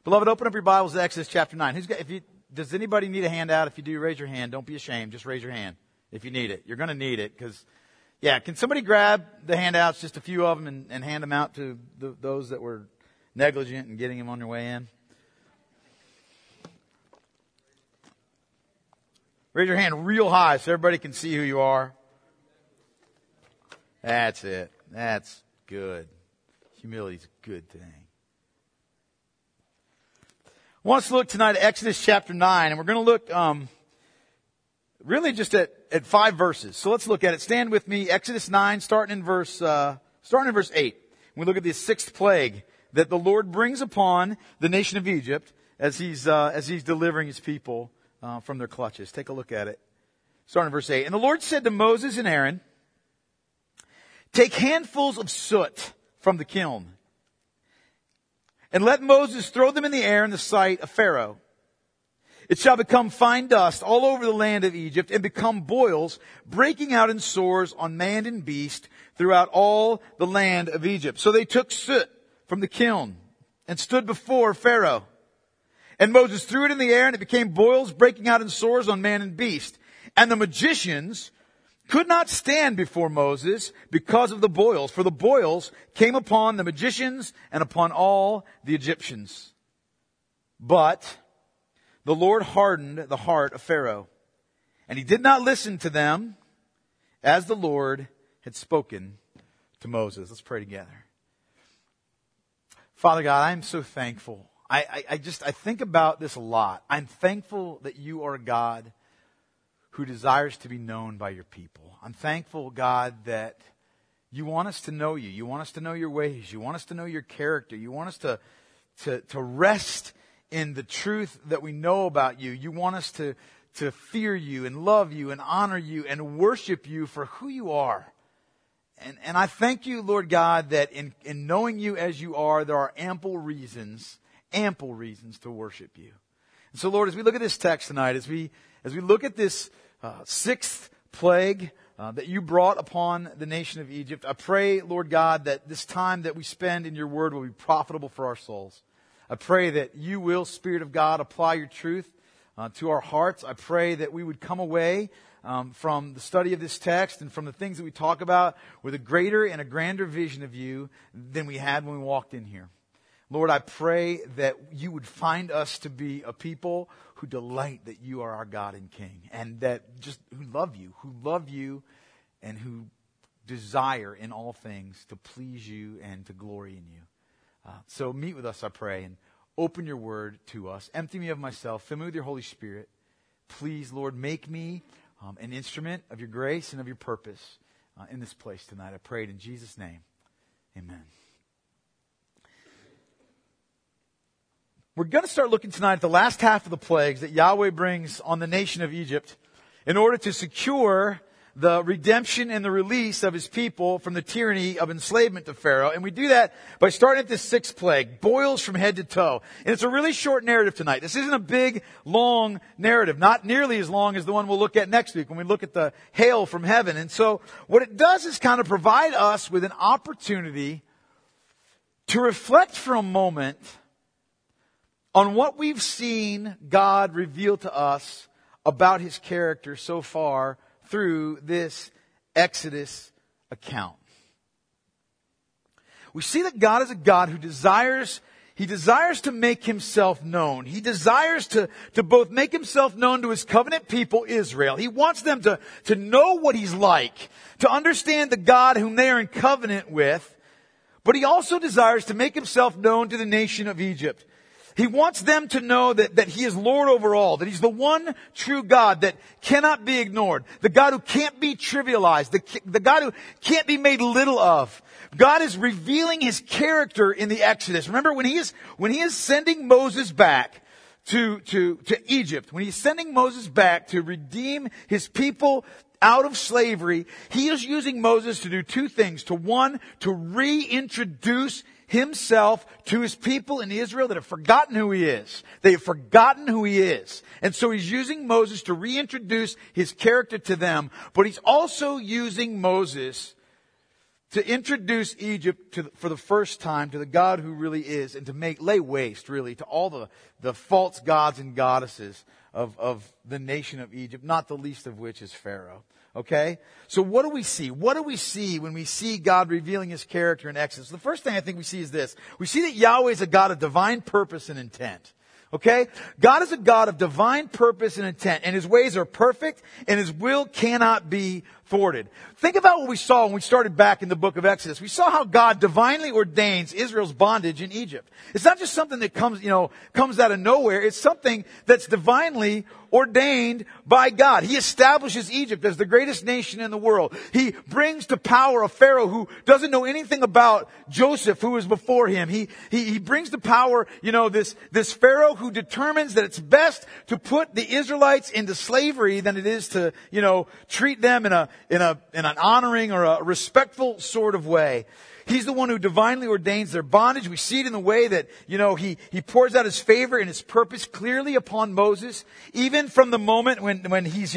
Beloved, open up your Bibles to Exodus chapter 9. Does anybody need a handout? If you do, raise your hand. Don't be ashamed. Just raise your hand if you need it. You're going to need it because, can somebody grab the handouts, just a few of them, and hand them out to those that were negligent in getting them on their way in? Raise your hand real high so everybody can see who you are. That's it. That's good. Humility's a good thing. I want us to look tonight at Exodus chapter 9, and we're going to look really just at 5 verses. So let's look at it. Stand with me, Exodus 9, starting in verse 8. We look at the 6th plague that the Lord brings upon the nation of Egypt as he's delivering his people from their clutches. Take a look at it. Starting in verse 8. And the Lord said to Moses and Aaron, "Take handfuls of soot from the kiln, and let Moses throw them in the air in the sight of Pharaoh. It shall become fine dust all over the land of Egypt and become boils, breaking out in sores on man and beast throughout all the land of Egypt." So they took soot from the kiln and stood before Pharaoh. And Moses threw it in the air, and it became boils, breaking out in sores on man and beast. And the magicians could not stand before Moses because of the boils, for the boils came upon the magicians and upon all the Egyptians. But the Lord hardened the heart of Pharaoh, and he did not listen to them as the Lord had spoken to Moses. Let's pray together. Father God, I am so thankful. I think about this a lot. I'm thankful that you are a God who desires to be known by your people. I'm thankful, God, that you want us to know you. You want us to know your ways. You want us to know your character. You want us to rest in the truth that we know about you. You want us to fear you and love you and honor you and worship you for who you are. And I thank you, Lord God, that in knowing you as you are, there are ample reasons to worship you. And so, Lord, as we look at this text tonight, as we look at this 6th plague that you brought upon the nation of Egypt, I pray, Lord God, that this time that we spend in your word will be profitable for our souls. I pray that you will, Spirit of God, apply your truth to our hearts. I pray that we would come away from the study of this text and from the things that we talk about with a greater and a grander vision of you than we had when we walked in here. Lord, I pray that you would find us to be a people who delight that you are our God and King, and that just who love you and who desire in all things to please you and to glory in you. So meet with us, I pray, and open your word to us. Empty me of myself. Fill me with your Holy Spirit. Please, Lord, make me an instrument of your grace and of your purpose in this place tonight. I pray it in Jesus' name. Amen. We're going to start looking tonight at the last half of the plagues that Yahweh brings on the nation of Egypt in order to secure the redemption and the release of his people from the tyranny of enslavement to Pharaoh. And we do that by starting at this 6th plague, boils from head to toe. And it's a really short narrative tonight. This isn't a big, long narrative, not nearly as long as the one we'll look at next week when we look at the hail from heaven. And so what it does is kind of provide us with an opportunity to reflect for a moment on what we've seen God reveal to us about his character so far through this Exodus account. We see that God is a God who desires to make himself known. He desires to both make himself known to his covenant people, Israel. He wants them to know what he's like, to understand the God whom they are in covenant with. But he also desires to make himself known to the nation of Egypt. He wants them to know that he is Lord over all, that he's the one true God that cannot be ignored, the God who can't be trivialized, the God who can't be made little of. God is revealing his character in the Exodus. Remember, when he is sending Moses back to Egypt, when he's sending Moses back to redeem his people out of slavery, he is using Moses to do 2 things. To reintroduce himself to his people in Israel that have forgotten who he is. They have forgotten who he is. And so he's using Moses to reintroduce his character to them, but he's also using Moses to introduce Egypt for the first time to the God who really is, and to lay waste, really, to all the false gods and goddesses of the nation of Egypt, not the least of which is Pharaoh. Okay? So what do we see? What do we see when we see God revealing His character in Exodus? The first thing I think we see is this. We see that Yahweh is a God of divine purpose and intent. Okay? God is a God of divine purpose and intent, and His ways are perfect, and His will cannot be thwarted. Think about what we saw when we started back in the book of Exodus. We saw how God divinely ordains Israel's bondage in Egypt. It's not just something that comes out of nowhere. It's something that's divinely ordained by God. He establishes Egypt as the greatest nation in the world. He brings to power a Pharaoh who doesn't know anything about Joseph, who was before him. He brings to power, this Pharaoh who determines that it's best to put the Israelites into slavery than it is to, treat them in an honoring or a respectful sort of way. He's the one who divinely ordains their bondage. We see it in the way that, He pours out His favor and His purpose clearly upon Moses, even from the moment when he's,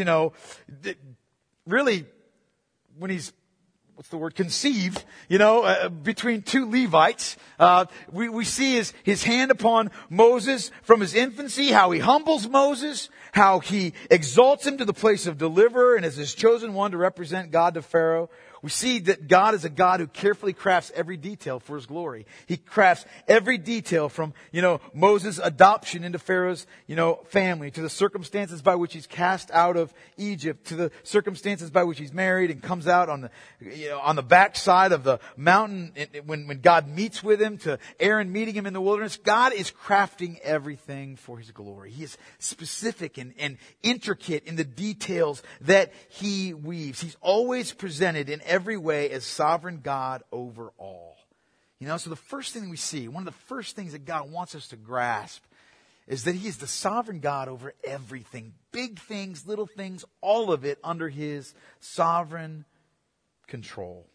really, when he's, conceived, between two Levites. We see his hand upon Moses from his infancy, how He humbles Moses, how He exalts him to the place of deliverer and as His chosen one to represent God to Pharaoh. We see that God is a God who carefully crafts every detail for His glory. He crafts every detail from, Moses' adoption into Pharaoh's, family, to the circumstances by which he's cast out of Egypt, to the circumstances by which he's married and comes out on the backside of the mountain when God meets with him, to Aaron meeting him in the wilderness. God is crafting everything for His glory. He is specific and intricate in the details that He weaves. He's always presented in every way as sovereign God over all. So the first thing we see, one of the first things that God wants us to grasp, is that He is the sovereign God over everything. Big things, little things, all of it under His sovereign control.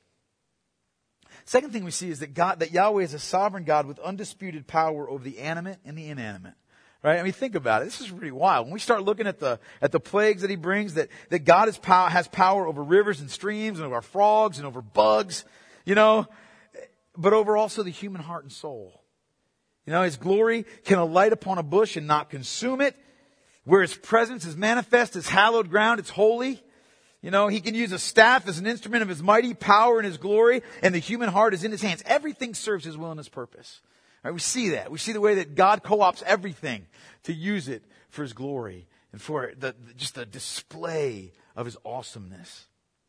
Second thing we see is that Yahweh is a sovereign God with undisputed power over the animate and the inanimate. Right? I mean, think about it. This is really wild. When we start looking at the plagues that He brings, that God has power over rivers and streams and over frogs and over bugs, but over also the human heart and soul. His glory can alight upon a bush and not consume it. Where His presence is manifest, it's hallowed ground, it's holy. He can use a staff as an instrument of His mighty power and His glory, and the human heart is in His hands. Everything serves His will and His purpose. Right, we see that. We see the way that God co-opts everything to use it for His glory and for just the display of His awesomeness.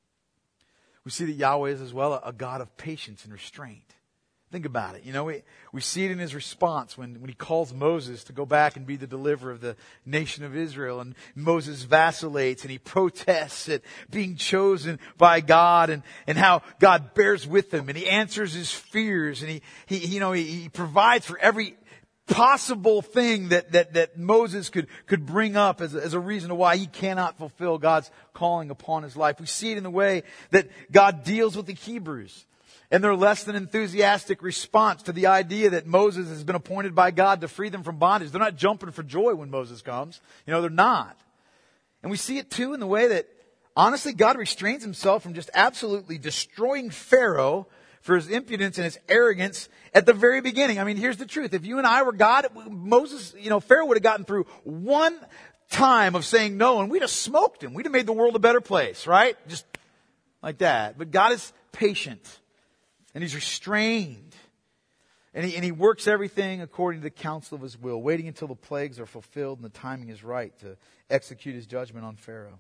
We see that Yahweh is as well a God of patience and restraint. Think about it. We see it in His response when He calls Moses to go back and be the deliverer of the nation of Israel. And Moses vacillates and he protests at being chosen by God and how God bears with him and He answers his fears and he provides for every possible thing that Moses could bring up as a reason why he cannot fulfill God's calling upon his life. We see it in the way that God deals with the Hebrews and their less than enthusiastic response to the idea that Moses has been appointed by God to free them from bondage. They're not jumping for joy when Moses comes. They're not. And we see it too in the way that, honestly, God restrains Himself from just absolutely destroying Pharaoh for his impudence and his arrogance at the very beginning. I mean, here's the truth. If you and I were God, Pharaoh would have gotten through one time of saying no, and we'd have smoked him. We'd have made the world a better place, right? Just like that. But God is patient. And He's restrained. And he works everything according to the counsel of His will, waiting until the plagues are fulfilled and the timing is right to execute His judgment on Pharaoh.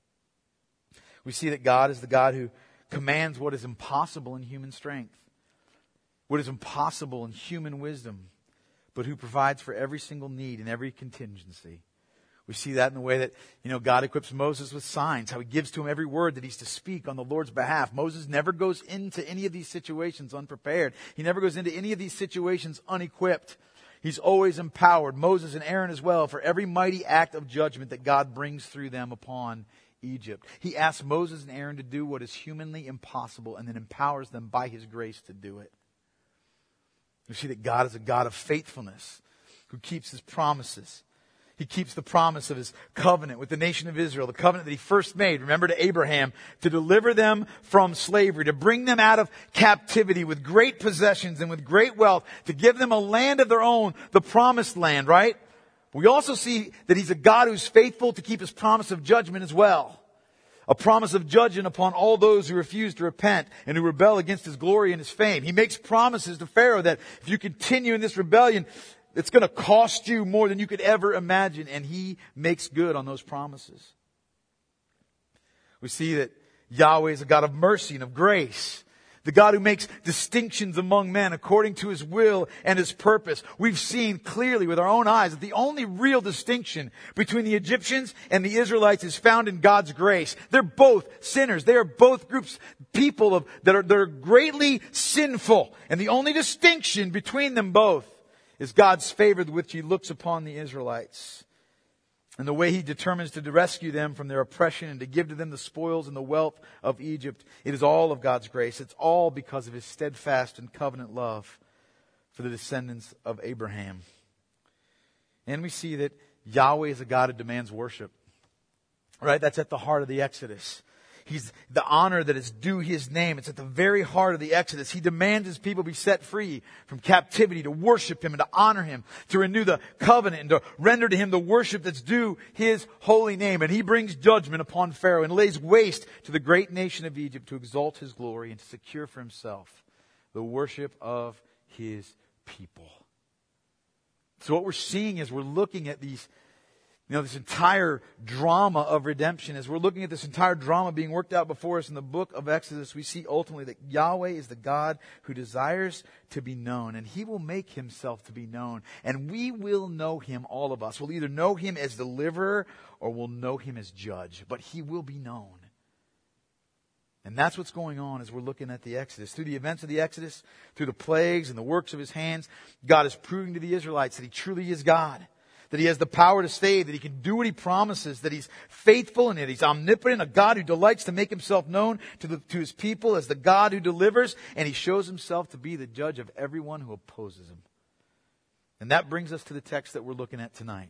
We see that God is the God who commands what is impossible in human strength, what is impossible in human wisdom, but who provides for every single need and every contingency. We see that in the way that, God equips Moses with signs, how He gives to him every word that he's to speak on the Lord's behalf. Moses never goes into any of these situations unprepared. He never goes into any of these situations unequipped. He's always empowered, Moses and Aaron as well, for every mighty act of judgment that God brings through them upon Egypt. He asks Moses and Aaron to do what is humanly impossible and then empowers them by His grace to do it. We see that God is a God of faithfulness who keeps His promises. He keeps the promise of his covenant with the nation of Israel, the covenant that he first made, remember, to Abraham, to deliver them from slavery, to bring them out of captivity with great possessions and with great wealth, to give them a land of their own, the promised land, right? We also see that he's a God who's faithful to keep his promise of judgment as well. A promise of judgment upon all those who refuse to repent and who rebel against his glory and his fame. He makes promises to Pharaoh that if you continue in this rebellion, it's going to cost you more than you could ever imagine. And he makes good on those promises. We see that Yahweh is a God of mercy and of grace. The God who makes distinctions among men according to his will and his purpose. We've seen clearly with our own eyes that the only real distinction between the Egyptians and the Israelites is found in God's grace. They're both sinners. They are both groups, people that are greatly sinful. And the only distinction between them both is God's favor with which he looks upon the Israelites. And the way he determines to rescue them from their oppression and to give to them the spoils and the wealth of Egypt. It is all of God's grace. It's all because of his steadfast and covenant love for the descendants of Abraham. And we see that Yahweh is a God who demands worship. Right? That's at the heart of the Exodus. He's the honor that is due his name. It's at the very heart of the Exodus. He demands his people be set free from captivity to worship him and to honor him, to renew the covenant and to render to him the worship that's due his holy name. And he brings judgment upon Pharaoh and lays waste to the great nation of Egypt to exalt his glory and to secure for himself the worship of his people. So what we're seeing is we're looking at these this entire drama of redemption. As we're looking at this entire drama being worked out before us in the book of Exodus, we see ultimately that Yahweh is the God who desires to be known. And he will make himself to be known. And we will know him, all of us. We'll either know him as deliverer or we'll know him as judge. But he will be known. And that's what's going on as we're looking at the Exodus. Through the events of the Exodus, through the plagues and the works of his hands, God is proving to the Israelites that he truly is God. That he has the power to save, that he can do what he promises, that he's faithful and that he's omnipotent, a God who delights to make himself known to his people as the God who delivers, and he shows himself to be the judge of everyone who opposes him. And that brings us to the text that we're looking at tonight.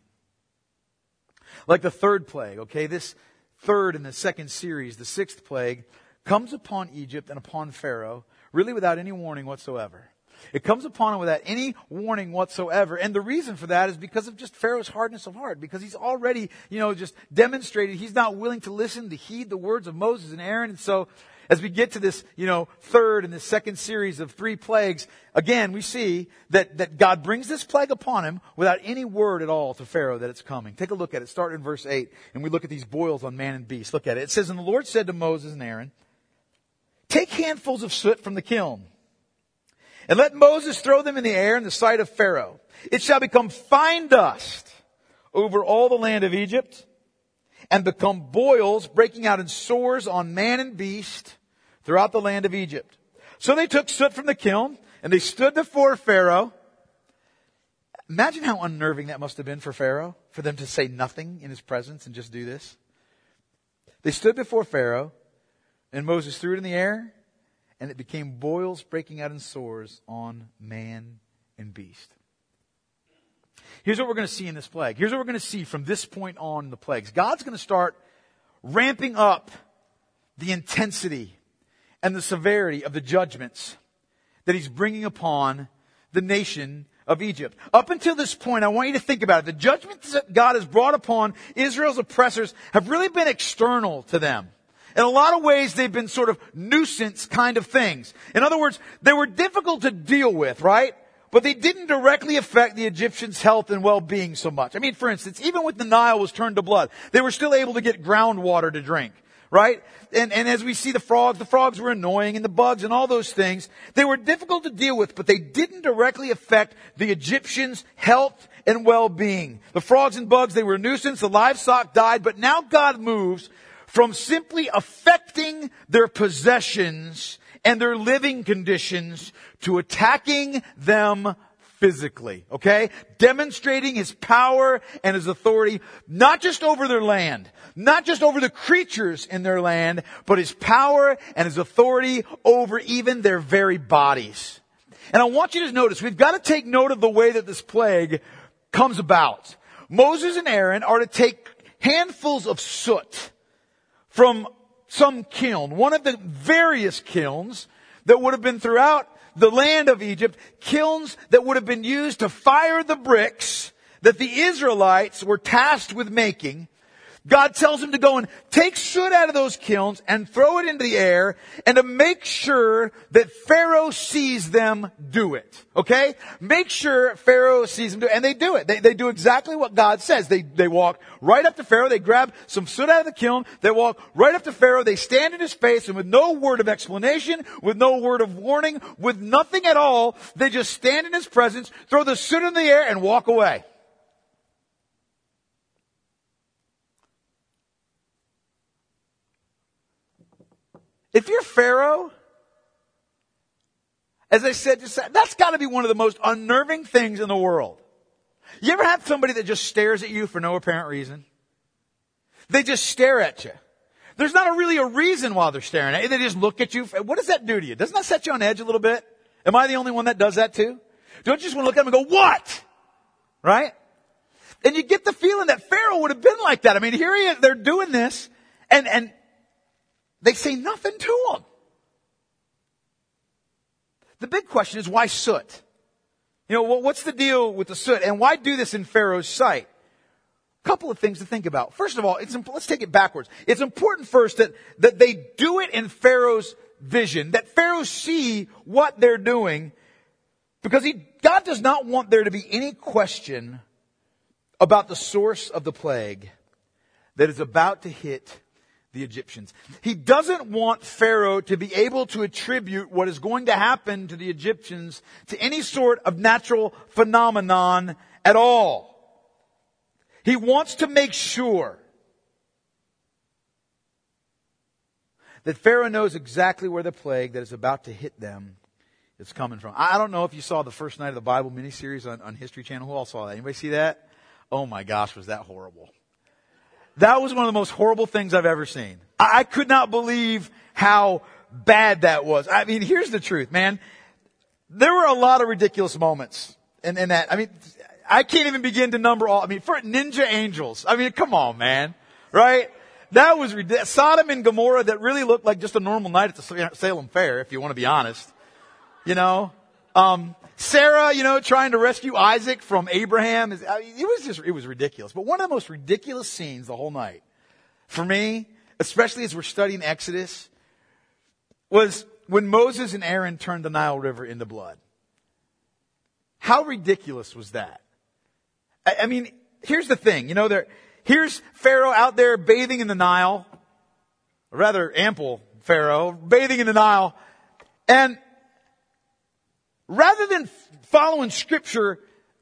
Like the third plague, okay, this third in the second series, the sixth plague, comes upon Egypt and upon Pharaoh, really without any warning whatsoever. It comes upon him without any warning whatsoever. And the reason for that is because of just Pharaoh's hardness of heart. Because he's already, just demonstrated he's not willing to listen, to heed the words of Moses and Aaron. And so as we get to this, third and the second series of 3 plagues, again, we see that God brings this plague upon him without any word at all to Pharaoh that it's coming. Take a look at it. Start in verse 8. And we look at these boils on man and beast. Look at it. It says, "And the Lord said to Moses and Aaron, 'Take handfuls of soot from the kiln, and let Moses throw them in the air in the sight of Pharaoh. It shall become fine dust over all the land of Egypt and become boils breaking out in sores on man and beast throughout the land of Egypt.' So they took soot from the kiln and they stood before Pharaoh." Imagine how unnerving that must have been for Pharaoh, for them to say nothing in his presence and just do this. They stood before Pharaoh and Moses threw it in the air, and it became boils breaking out in sores on man and beast. Here's what we're going to see in this plague. Here's what we're going to see from this point on in the plagues. God's going to start ramping up the intensity and the severity of the judgments that he's bringing upon the nation of Egypt. Up until this point, I want you to think about it. The judgments that God has brought upon Israel's oppressors have really been external to them. In a lot of ways, they've been sort of nuisance kind of things. In other words, they were difficult to deal with, right? But they didn't directly affect the Egyptians' health and well-being so much. I mean, for instance, even when the Nile was turned to blood, they were still able to get groundwater to drink, right? And as we see the frogs were annoying and the bugs and all those things. They were difficult to deal with, but they didn't directly affect the Egyptians' health and well-being. The frogs and bugs, they were a nuisance. The livestock died, but now God moves from simply affecting their possessions and their living conditions to attacking them physically, okay? Demonstrating his power and his authority, not just over their land, not just over the creatures in their land, but his power and his authority over even their very bodies. And I want you to notice, we've got to take note of the way that this plague comes about. Moses and Aaron are to take handfuls of soot from some kiln, one of the various kilns that would have been throughout the land of Egypt, kilns that would have been used to fire the bricks that the Israelites were tasked with making. God tells him to go and take soot out of those kilns and throw it into the air, and to make sure that Pharaoh sees them do it. Okay? Make sure Pharaoh sees them do it. And they do it. They do exactly what God says. They walk right up to Pharaoh. They grab some soot out of the kiln. They walk right up to Pharaoh. They stand in his face, and with no word of explanation, with no word of warning, with nothing at all, they just stand in his presence, throw the soot in the air, and walk away. If you're Pharaoh, as I said, that's got to be one of the most unnerving things in the world. You ever have somebody that just stares at you for no apparent reason? They just stare at you. There's not really a reason why they're staring at you. They just look at you. What does that do to you? Doesn't that set you on edge a little bit? Am I the only one that does that too? Don't you just want to look at them and go, what? Right? And you get the feeling that Pharaoh would have been like that. I mean, here he is, they're doing this, and they say nothing to him. The big question is, why soot? You know, what's the deal with the soot? And why do this in Pharaoh's sight? A couple of things to think about. First of all, let's take it backwards. It's important first that they do it in Pharaoh's vision, that Pharaoh see what they're doing, because God does not want there to be any question about the source of the plague that is about to hit the Egyptians. He doesn't want Pharaoh to be able to attribute what is going to happen to the Egyptians to any sort of natural phenomenon at all. He wants to make sure that Pharaoh knows exactly where the plague that is about to hit them is coming from. I don't know if you saw the First Night of the Bible miniseries on History Channel. Who all saw that? Anybody see that? Oh my gosh, was that horrible. That was one of the most horrible things I've ever seen. I could not believe how bad that was. I mean, here's the truth, man. There were a lot of ridiculous moments in that. I mean, I can't even begin to number all. I mean, for Ninja Angels. I mean, come on, man. Right? That was ridiculous. Sodom and Gomorrah, that really looked like just a normal night at the Salem Fair, if you want to be honest. You know? Sarah, trying to rescue Isaac from Abraham. It was ridiculous. But one of the most ridiculous scenes the whole night, for me, especially as we're studying Exodus, was when Moses and Aaron turned the Nile River into blood. How ridiculous was that? I mean, here's the thing. Here's Pharaoh out there bathing in the Nile, or rather ample Pharaoh, bathing in the Nile, and rather than following Scripture,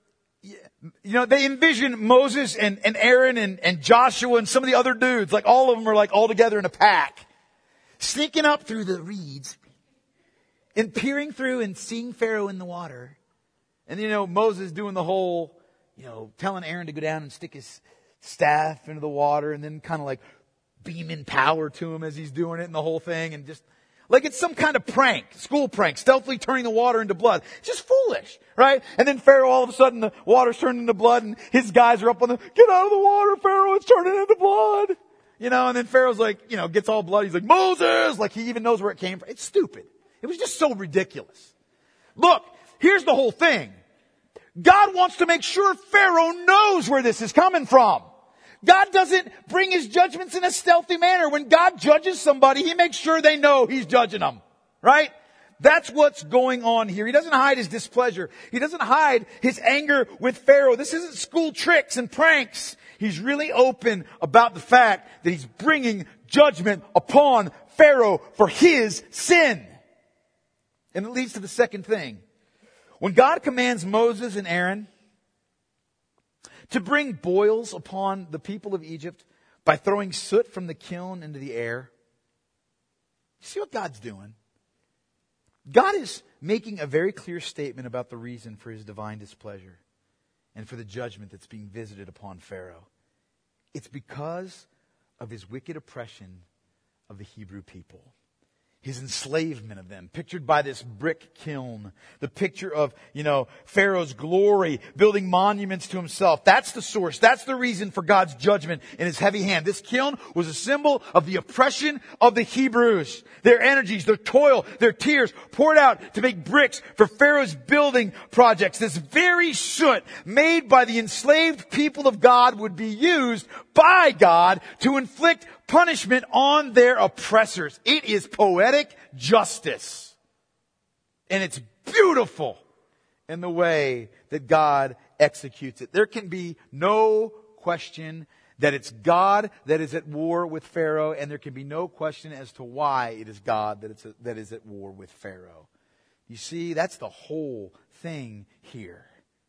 they envision Moses and Aaron and Joshua and some of the other dudes, like all of them are like all together in a pack, sneaking up through the reeds and peering through and seeing Pharaoh in the water. And Moses doing the whole, telling Aaron to go down and stick his staff into the water, and then kind of like beaming power to him as he's doing it and the whole thing, and just like it's some kind of prank, school prank, stealthily turning the water into blood. It's just foolish, right? And then Pharaoh, all of a sudden, the water's turning into blood, and his guys are up on get out of the water, Pharaoh, it's turning into blood. And then Pharaoh's like, gets all bloody. He's like, Moses! Like he even knows where it came from. It's stupid. It was just so ridiculous. Look, here's the whole thing. God wants to make sure Pharaoh knows where this is coming from. God doesn't bring his judgments in a stealthy manner. When God judges somebody, he makes sure they know he's judging them. Right? That's what's going on here. He doesn't hide his displeasure. He doesn't hide his anger with Pharaoh. This isn't school tricks and pranks. He's really open about the fact that he's bringing judgment upon Pharaoh for his sin. And it leads to the second thing. When God commands Moses and Aaron to bring boils upon the people of Egypt by throwing soot from the kiln into the air, you see what God's doing? God is making a very clear statement about the reason for his divine displeasure and for the judgment that's being visited upon Pharaoh. It's because of his wicked oppression of the Hebrew people. his enslavement of them, pictured by this brick kiln. The picture of, Pharaoh's glory, building monuments to himself. That's the source. That's the reason for God's judgment in his heavy hand. This kiln was a symbol of the oppression of the Hebrews. Their energies, their toil, their tears poured out to make bricks for Pharaoh's building projects. This very soot made by the enslaved people of God would be used by God to inflict punishment on their oppressors. It is poetic justice. And it's beautiful in the way that God executes it. There can be no question that it's God that is at war with Pharaoh, and there can be no question as to why it is God that is at war with Pharaoh. You see, that's the whole thing here.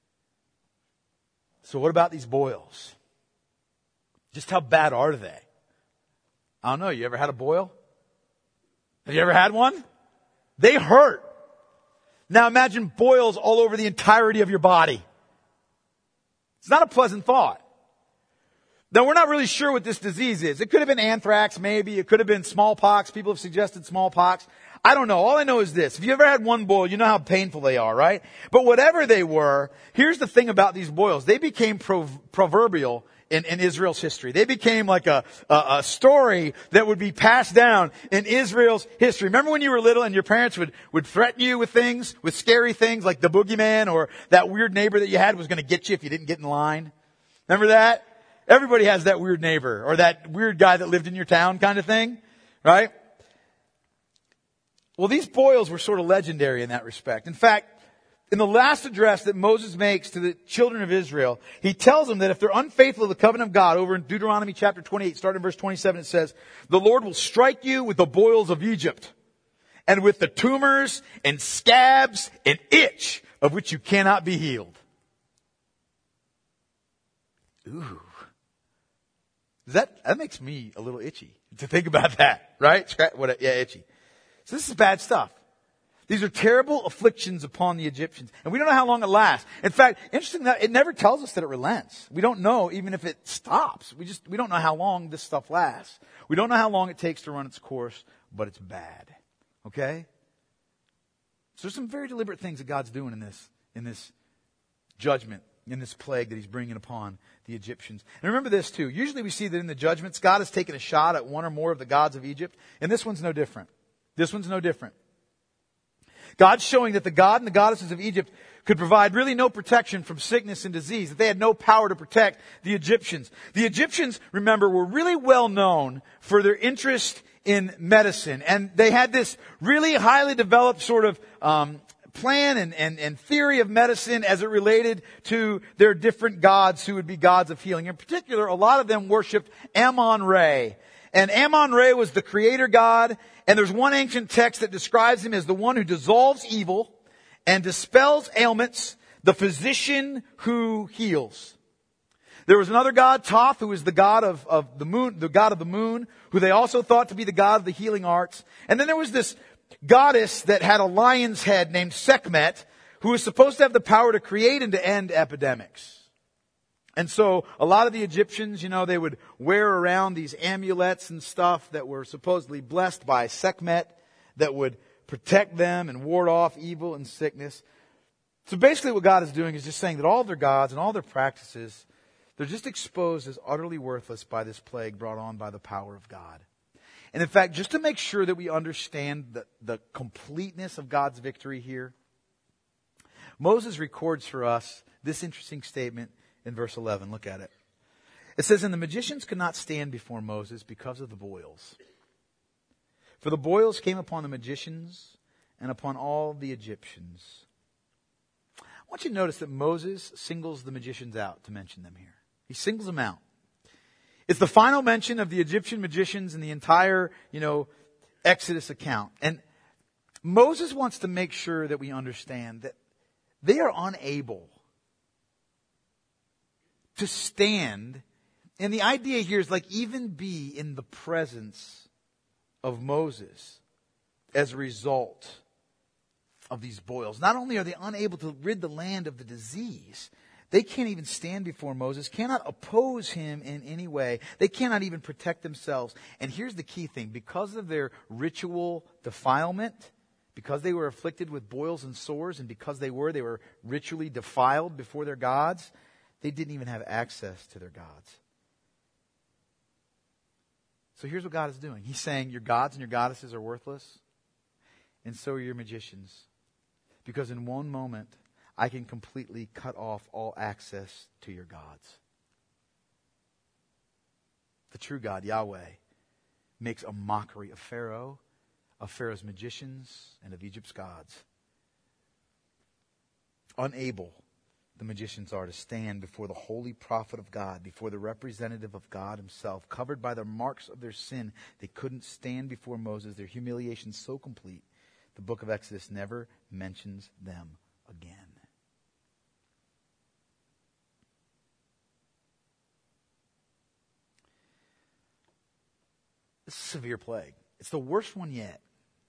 So what about these boils? Just how bad are they? I don't know. You ever had a boil? Have you ever had one? They hurt. Now imagine boils all over the entirety of your body. It's not a pleasant thought. Now we're not really sure what this disease is. It could have been anthrax, maybe. It could have been smallpox. People have suggested smallpox. I don't know. All I know is this. If you ever had one boil, you know how painful they are, right? But whatever they were, here's the thing about these boils. They became proverbial in Israel's history. They became like a story that would be passed down in Israel's history. Remember when you were little and your parents would threaten you with things, with scary things like the boogeyman or that weird neighbor that you had was going to get you if you didn't get in line? Remember that? Everybody has that weird neighbor or that weird guy that lived in your town kind of thing, right? Well, these boils were sort of legendary in that respect. In fact, in the last address that Moses makes to the children of Israel, he tells them that if they're unfaithful to the covenant of God, over in Deuteronomy chapter 28, starting in verse 27, it says, the Lord will strike you with the boils of Egypt and with the tumors and scabs and itch of which you cannot be healed. Ooh. That makes me a little itchy to think about that, right? Itchy. So this is bad stuff. These are terrible afflictions upon the Egyptians. And we don't know how long it lasts. In fact, interesting that it never tells us that it relents. We don't know even if it stops. We don't know how long this stuff lasts. We don't know how long it takes to run its course, but it's bad. Okay? So there's some very deliberate things that God's doing in this judgment, in this plague that he's bringing upon the Egyptians. And remember this too. Usually we see that in the judgments, God has taken a shot at one or more of the gods of Egypt. And this one's no different. This one's no different. God's showing that the god and the goddesses of Egypt could provide really no protection from sickness and disease, that they had no power to protect the Egyptians. The Egyptians, remember, were really well known for their interest in medicine. And they had this really highly developed sort of plan and theory of medicine as it related to their different gods who would be gods of healing. In particular, a lot of them worshipped Ammon-Re. And Ammon-Re was the creator god. And there's one ancient text that describes him as the one who dissolves evil and dispels ailments, the physician who heals. There was another god, Thoth, who was the god of the moon, who they also thought to be the god of the healing arts. And then there was this goddess that had a lion's head named Sekhmet, who was supposed to have the power to create and to end epidemics. And so a lot of the Egyptians, they would wear around these amulets and stuff that were supposedly blessed by Sekhmet that would protect them and ward off evil and sickness. So basically what God is doing is just saying that all their gods and all their practices, they're just exposed as utterly worthless by this plague brought on by the power of God. And in fact, just to make sure that we understand the completeness of God's victory here, Moses records for us this interesting statement in verse 11, look at it. It says, and the magicians could not stand before Moses because of the boils. For the boils came upon the magicians and upon all the Egyptians. I want you to notice that Moses singles the magicians out to mention them here. He singles them out. It's the final mention of the Egyptian magicians in the entire, Exodus account. And Moses wants to make sure that we understand that they are unable to stand, and the idea here is like even be in the presence of Moses as a result of these boils. Not only are they unable to rid the land of the disease, They can't even stand before Moses, cannot oppose him in any way. They cannot even protect themselves. And here's the key thing. Because of their ritual defilement, because they were afflicted with boils and sores, and because they were ritually defiled before their gods, they didn't even have access to their gods. So here's what God is doing. He's saying your gods and your goddesses are worthless, and so are your magicians. Because in one moment, I can completely cut off all access to your gods. The true God, Yahweh, makes a mockery of Pharaoh, of Pharaoh's magicians, and of Egypt's gods. Unable, the magicians are to stand before the holy prophet of God, before the representative of God himself, covered by the marks of their sin. They couldn't stand before Moses. Their humiliation so complete, the book of Exodus never mentions them again. This is a severe plague. It's the worst one yet.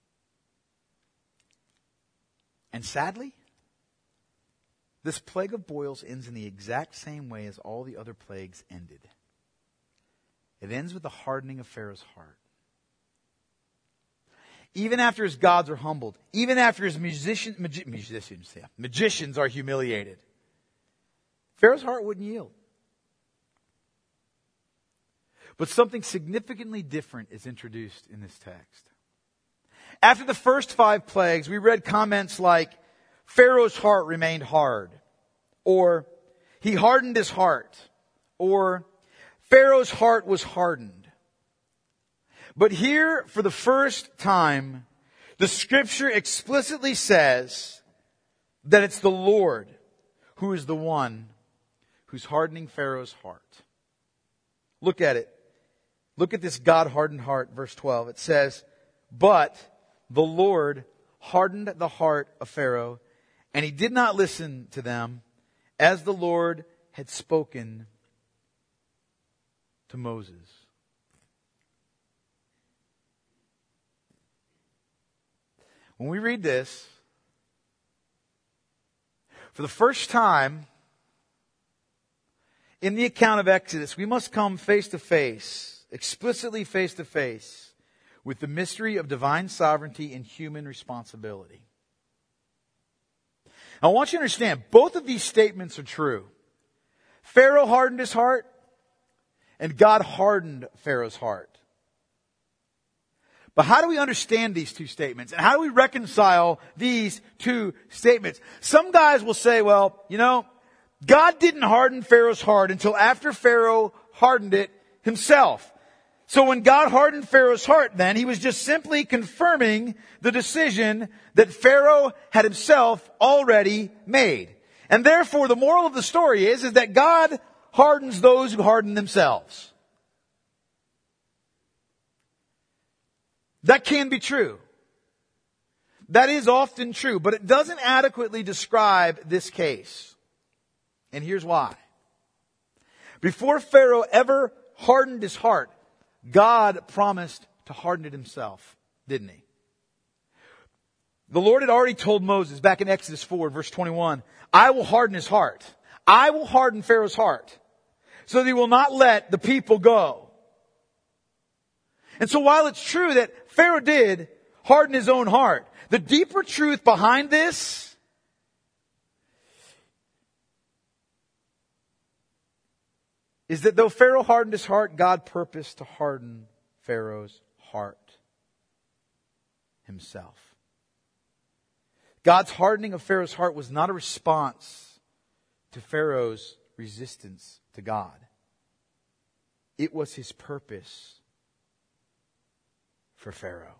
And sadly, this plague of boils ends in the exact same way as all the other plagues ended. It ends with the hardening of Pharaoh's heart. Even after his gods are humbled, even after his magicians are humiliated, Pharaoh's heart wouldn't yield. But something significantly different is introduced in this text. After the first 5 plagues, we read comments like, Pharaoh's heart remained hard, or he hardened his heart, or Pharaoh's heart was hardened. But here, for the first time, the Scripture explicitly says that it's the Lord who is the one who's hardening Pharaoh's heart. Look at it. Look at this God-hardened heart, verse 12. It says, but the Lord hardened the heart of Pharaoh, and he did not listen to them, as the Lord had spoken to Moses. When we read this, for the first time in the account of Exodus, we must come face to face, explicitly face to face, with the mystery of divine sovereignty and human responsibility. Now, I want you to understand, both of these statements are true. Pharaoh hardened his heart, and God hardened Pharaoh's heart. But how do we understand these two statements? And how do we reconcile these two statements? Some guys will say, well, God didn't harden Pharaoh's heart until after Pharaoh hardened it himself. So when God hardened Pharaoh's heart, then he was just simply confirming the decision that Pharaoh had himself already made. And therefore, the moral of the story is that God hardens those who harden themselves. That can be true. That is often true, but it doesn't adequately describe this case. And here's why. Before Pharaoh ever hardened his heart, God promised to harden it himself, didn't he? The Lord had already told Moses back in Exodus 4, verse 21, I will harden his heart. I will harden Pharaoh's heart so that he will not let the people go. And so while it's true that Pharaoh did harden his own heart, the deeper truth behind this is that though Pharaoh hardened his heart, God purposed to harden Pharaoh's heart himself. God's hardening of Pharaoh's heart was not a response to Pharaoh's resistance to God. It was his purpose for Pharaoh.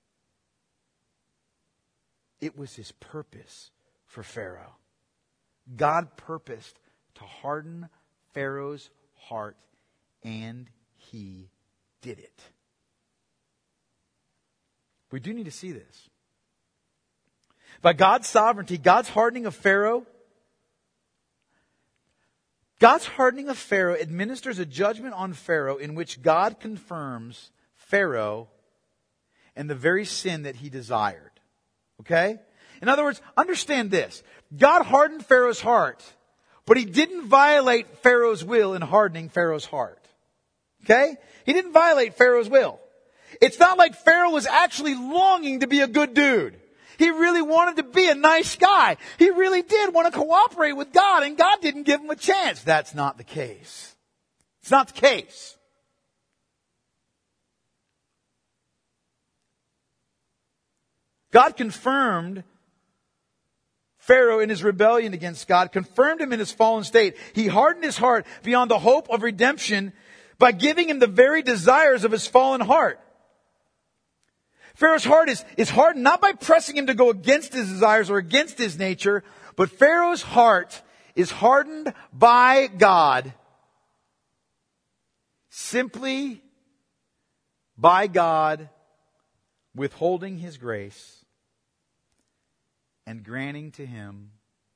It was his purpose for Pharaoh. God purposed to harden Pharaoh's heart, and he did it. We do need to see this. By God's sovereignty, God's hardening of Pharaoh administers a judgment on Pharaoh in which God confirms Pharaoh and the very sin that he desired. Okay? In other words, understand this. God hardened Pharaoh's heart But he didn't violate Pharaoh's will in hardening Pharaoh's heart. Okay? He didn't violate Pharaoh's will. It's not like Pharaoh was actually longing to be a good dude. He really wanted to be a nice guy. He really did want to cooperate with God, and God didn't give him a chance. That's not the case. It's not the case. God confirmed Pharaoh in his rebellion against God, confirmed him in his fallen state. He hardened his heart beyond the hope of redemption by giving him the very desires of his fallen heart. Pharaoh's heart is hardened not by pressing him to go against his desires or against his nature, but Pharaoh's heart is hardened by God, simply by God withholding his grace and granting to him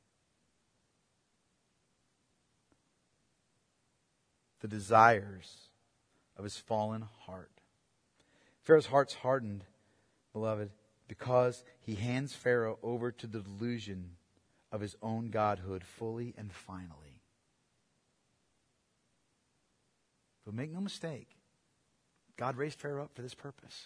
the desires of his fallen heart. Pharaoh's heart's hardened, beloved, because he hands Pharaoh over to the delusion of his own godhood fully and finally. But make no mistake, God raised Pharaoh up for this purpose.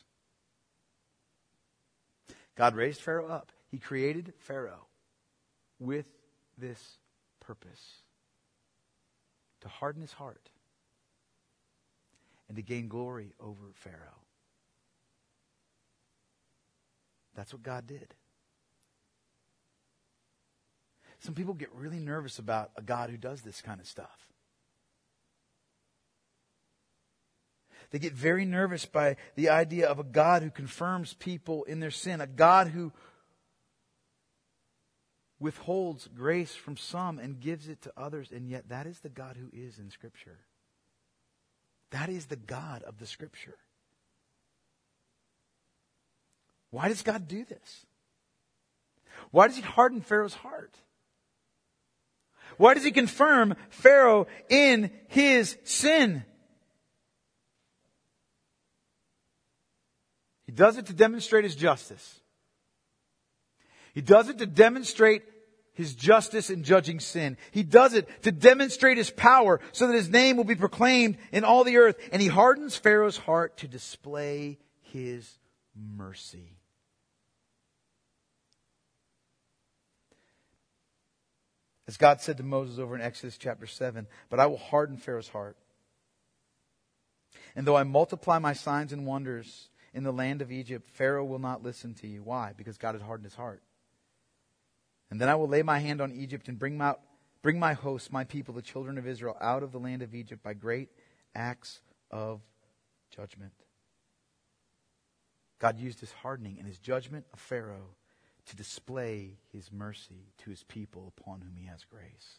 God raised Pharaoh up. He created Pharaoh with this purpose: to harden his heart and to gain glory over Pharaoh. That's what God did. Some people get really nervous about a God who does this kind of stuff. They get very nervous by the idea of a God who confirms people in their sin, a God who withholds grace from some and gives it to others, and yet that is the God who is in Scripture. That is the God of the Scripture. Why does God do this? Why does he harden Pharaoh's heart? Why does he confirm Pharaoh in his sin? He does it to demonstrate his justice. He does it to demonstrate his justice in judging sin. He does it to demonstrate his power so that his name will be proclaimed in all the earth. And he hardens Pharaoh's heart to display his mercy. As God said to Moses over in Exodus chapter 7, "But I will harden Pharaoh's heart. And though I multiply my signs and wonders in the land of Egypt, Pharaoh will not listen to you." Why? Because God had hardened his heart. "And then I will lay my hand on Egypt and bring my hosts, my people, the children of Israel, out of the land of Egypt by great acts of judgment." God used his hardening and his judgment of Pharaoh to display his mercy to his people upon whom he has grace.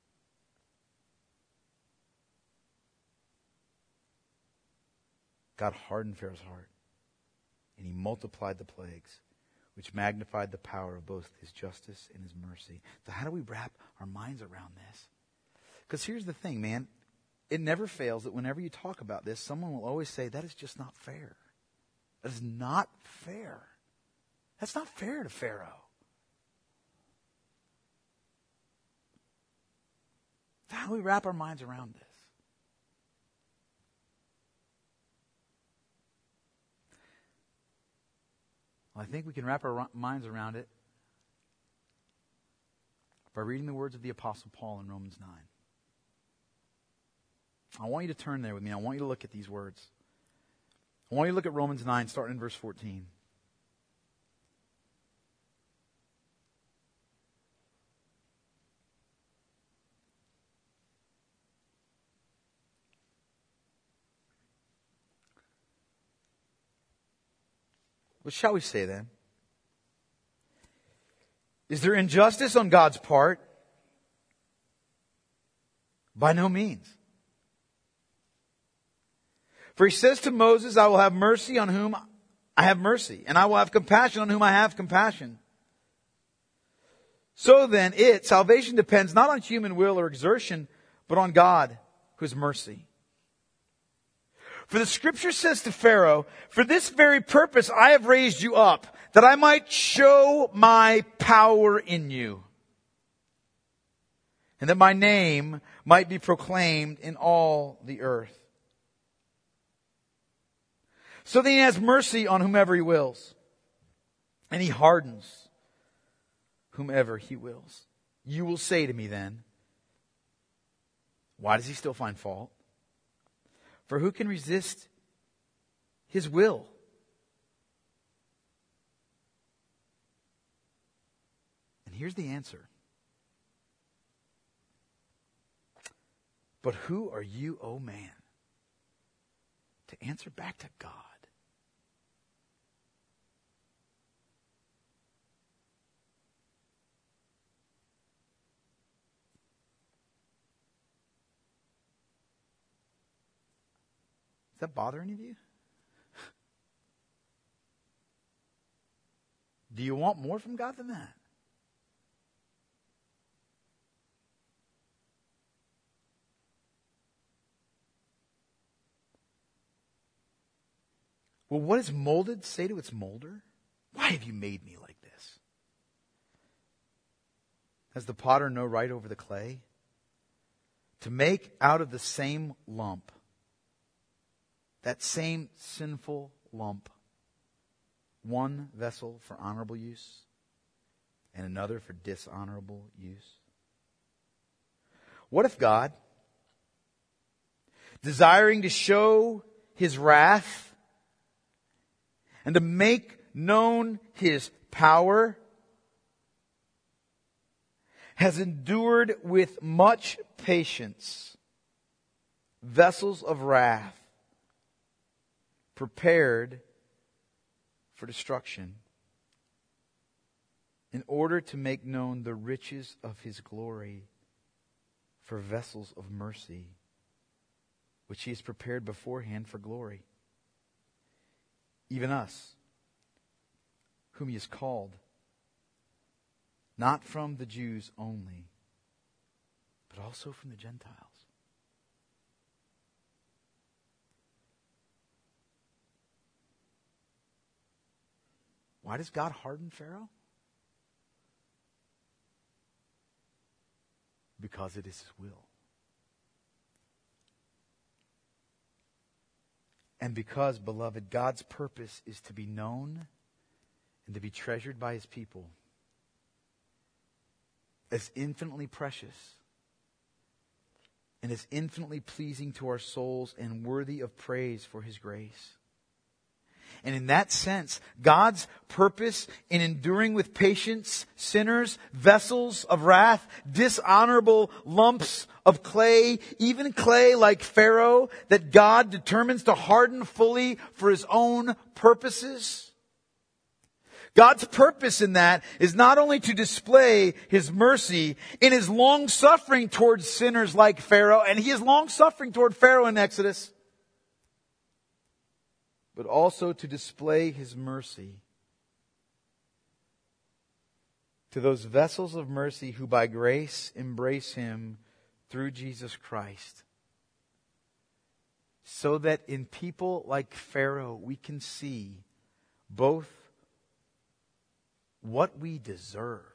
God hardened Pharaoh's heart, and he multiplied the plagues, which magnified the power of both his justice and his mercy. So how do we wrap our minds around this? Because here's the thing, man. It never fails that whenever you talk about this, someone will always say, that is just not fair. That is not fair. That's not fair to Pharaoh. How do we wrap our minds around this? Well, I think we can wrap our minds around it by reading the words of the Apostle Paul in Romans 9. I want you to turn there with me. I want you to look at these words. I want you to look at Romans 9, starting in verse 14. What shall we say then? Is there injustice on God's part? By no means. For he says to Moses, "I will have mercy on whom I have mercy, and I will have compassion on whom I have compassion." So then, salvation depends not on human will or exertion, but on God, who is mercy. For the Scripture says to Pharaoh, "For this very purpose I have raised you up, that I might show my power in you, and that my name might be proclaimed in all the earth. So then he has mercy on whomever he wills, and he hardens whomever he wills. You will say to me then, why does he still find fault? For who can resist his will? And here's the answer. But who are you, O man, to answer back to God? Does that bother any of you? Do you want more from God than that? Well, what does molded say to its molder? Why have you made me like this? Has the potter no right over the clay to make out of the same lump, that same sinful lump, one vessel for honorable use and another for dishonorable use? What if God, desiring to show his wrath and to make known his power, has endured with much patience vessels of wrath prepared for destruction, in order to make known the riches of his glory for vessels of mercy, which he has prepared beforehand for glory? Even us, whom he has called, not from the Jews only, but also from the Gentiles. Why does God harden Pharaoh? Because it is his will. And because, beloved, God's purpose is to be known and to be treasured by his people as infinitely precious and as infinitely pleasing to our souls and worthy of praise for his grace. And in that sense, God's purpose in enduring with patience sinners, vessels of wrath, dishonorable lumps of clay, even clay like Pharaoh, that God determines to harden fully for his own purposes. God's purpose in that is not only to display his mercy in his long suffering towards sinners like Pharaoh, and he is long suffering toward Pharaoh in Exodus, but also to display his mercy to those vessels of mercy who by grace embrace him through Jesus Christ, so that in people like Pharaoh we can see both what we deserve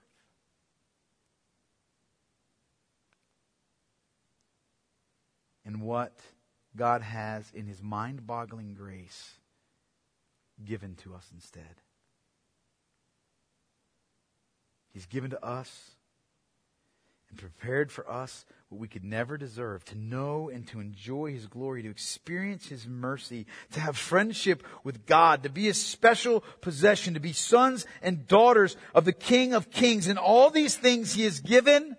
and what God has in his mind-boggling grace given to us instead. He's given to us and prepared for us what we could never deserve, to know and to enjoy his glory, to experience his mercy, to have friendship with God, to be a special possession, to be sons and daughters of the King of Kings. And all these things he has given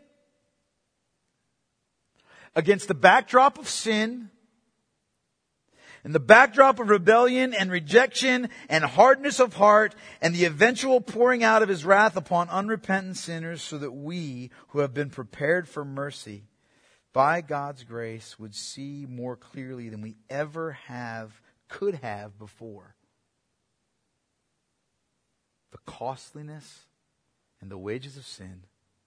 against the backdrop of sin, and the backdrop of rebellion and rejection and hardness of heart, and the eventual pouring out of his wrath upon unrepentant sinners, so that we who have been prepared for mercy by God's grace would see more clearly than we ever could have before the costliness and the wages of sin,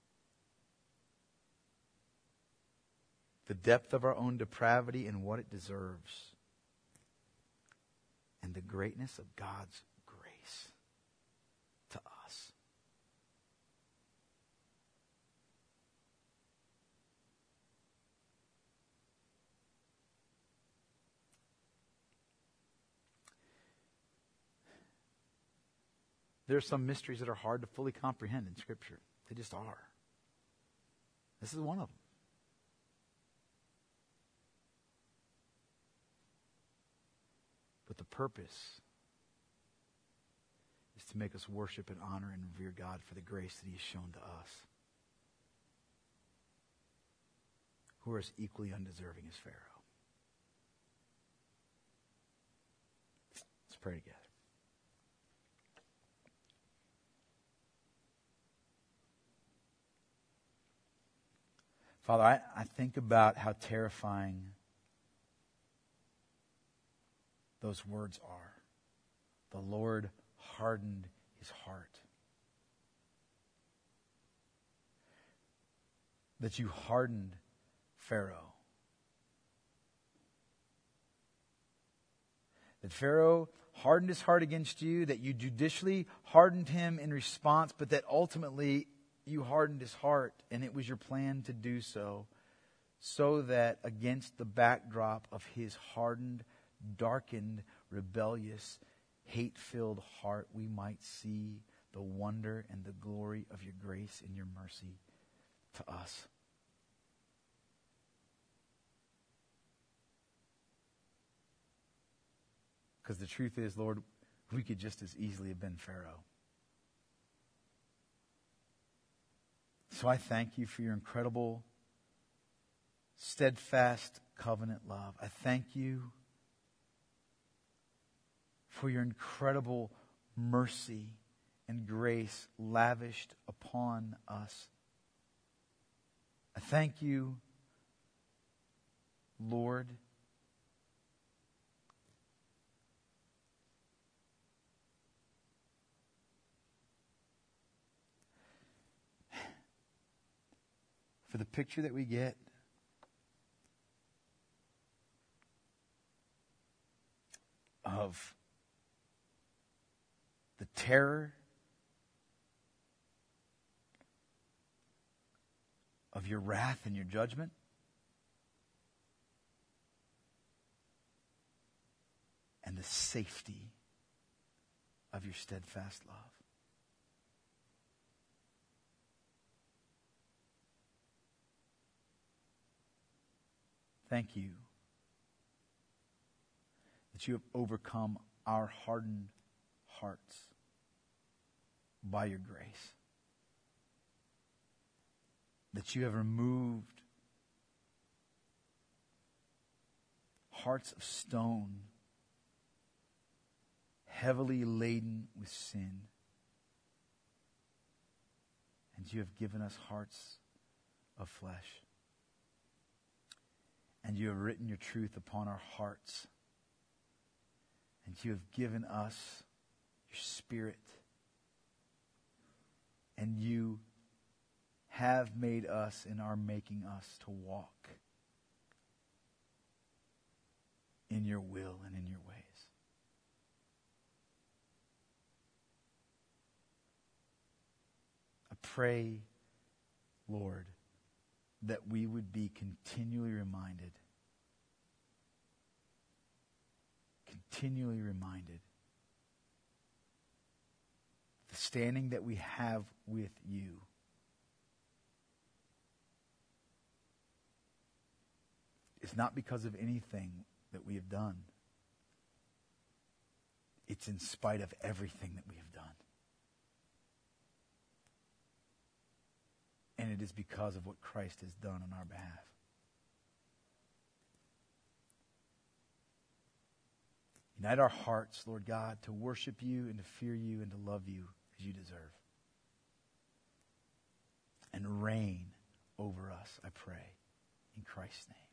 the depth of our own depravity and what it deserves, and the greatness of God's grace to us. There are some mysteries that are hard to fully comprehend in Scripture. They just are. This is one of them. But the purpose is to make us worship and honor and revere God for the grace that He has shown to us, who are as equally undeserving as Pharaoh. Let's pray together. Father, I think about how terrifying those words are. The Lord hardened his heart. That you hardened Pharaoh. That Pharaoh hardened his heart against you, that you judicially hardened him in response, but that ultimately you hardened his heart, and it was your plan to do so that against the backdrop of his hardened, darkened, rebellious, hate-filled heart, we might see the wonder and the glory of your grace and your mercy to us. Because the truth is, Lord, we could just as easily have been Pharaoh. So I thank you for your incredible, steadfast covenant love. I thank you for your incredible mercy and grace lavished upon us. I thank you, Lord, for the picture that we get of the terror of your wrath and your judgment, and the safety of your steadfast love. Thank you that you have overcome our hardened hearts by your grace. That you have removed hearts of stone, heavily laden with sin. And you have given us hearts of flesh. And you have written your truth upon our hearts. And you have given us your Spirit. And you have made us and are making us to walk in your will and in your ways. I pray, Lord, that we would be continually reminded the standing that we have with you is not because of anything that we have done. It's in spite of everything that we have done. And it is because of what Christ has done on our behalf. Unite our hearts, Lord God, to worship you and to fear you and to love you as you deserve. And reign over us, I pray, in Christ's name.